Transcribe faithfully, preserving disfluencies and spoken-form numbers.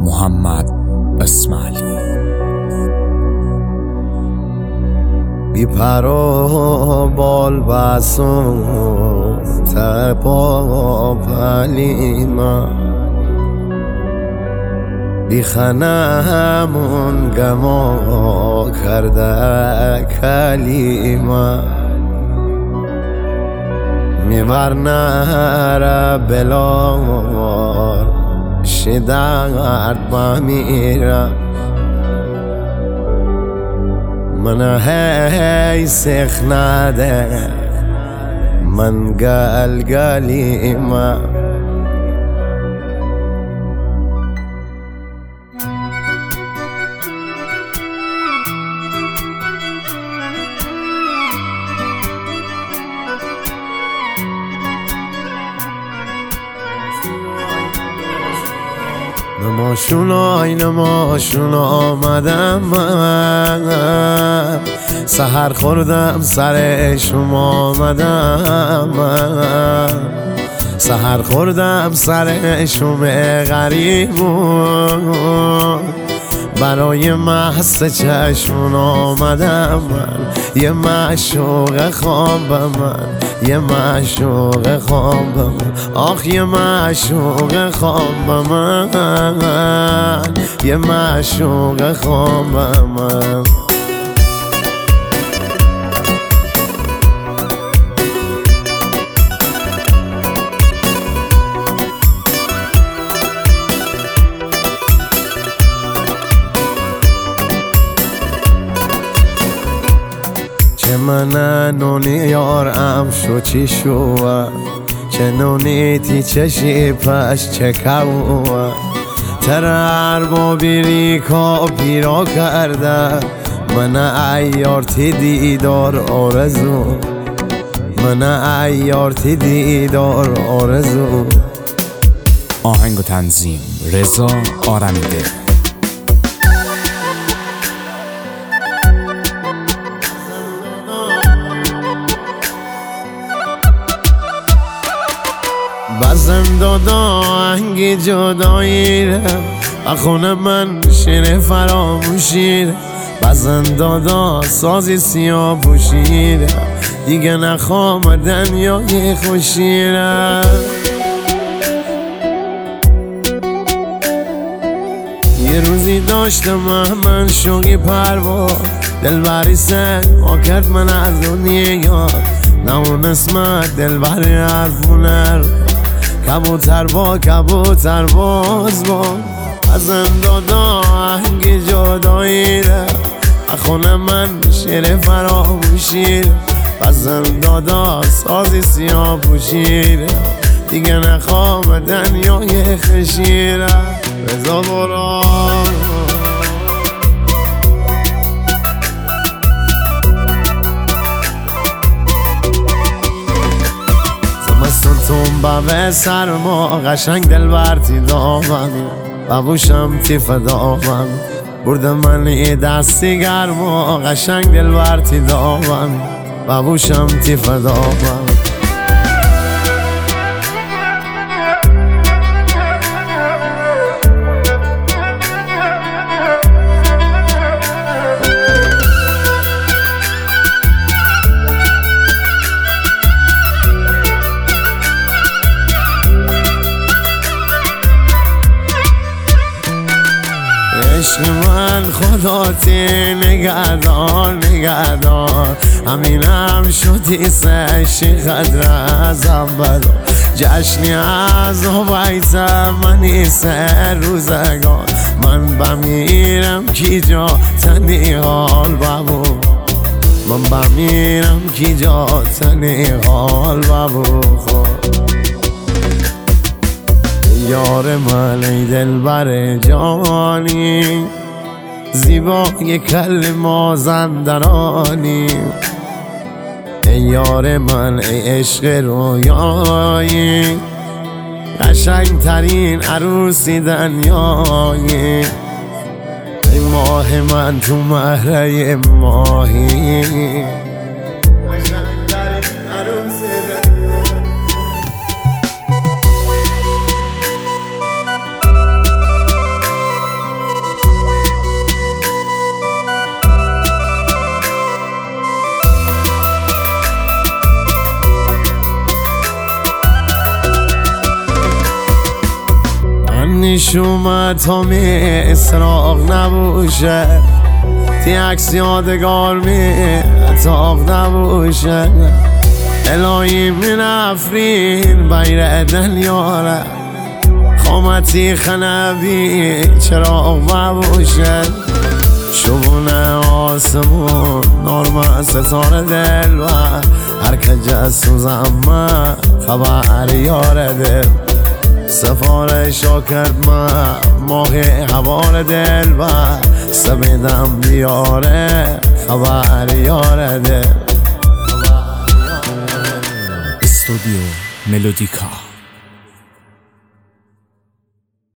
محمد اسماعیلی. بی پر و بال بسون تپا پلیما بی خنمون گما کرده کلیما میورنه بلار شدرد بمیرم من هی سخ نده من گل گلیما نماشونای نماشون آمدم من سحر خوردم سر شما آمدم من سحر خوردم سر شما غریبون برای محض چشمون آمدم من یه معشوق خواب من یه معشوق خواب من آخ یه معشوق خواب من یه معشوق خواب من چه من نونی یارم شو چی شو چه نونی تی چشی پش چه کو ترر با بیری کا پیرا کرده من ایار تی دیدار آرزو من ایار تی دیدار آرزو. آهنگ و تنظیم رضا آرمیده. بزن دادا آهنگ جدایی ره و خونه من شیر فراموشی ره بزن دادا سازی سیاه پوشی ره دیگه نخوام دنیای خوشی ره یه روزی داشتم من شوقی پرواز دلبری سر ما کرد من از دنیا نمون اسمت دلبری حرفونه کبوتر با کبوتر باز با بزن دادا آهنگ جدایی ره خونه من شیر فراموشی ره بزن دادا سازی سیاه پوشی ره دیگه نخوام دنیای خشی ره رضا برا تون به سرما قشنگ دل برتی دامم ببوشم تی فدامم برد من ای دستی گرما قشنگ دل برتی دامم ببوشم تی فدامم. عشق من خداتی نگهدار نگهدار همینم شدی سشی قدر از اول جشنی از ویسم منی سر روزگار من بمیرم کی جا تنی حال بابو من بمیرم کی جا تنی حال بابو خود یار من ای دلبر جانی زیبای کلمه زندرانی ای یار من ای عشق رویایی قشنگ ترین عروسی دنیایی ای ماه من تو مهره ماهی نیش اومد تا می اسراغ نبوشه تی عکس یادگار می اتاق نبوشه الهی من افرین بیر دلیاره خامتی خنبی چراغ مبوشه شبونه آسمون نارمه ستاره دل و هر که جسوز اما خبر یاره دل سفارش ها کرد ما ماهی حوار دل و سمیدم بیاره خبر یاره دل استودیو ملودیکا.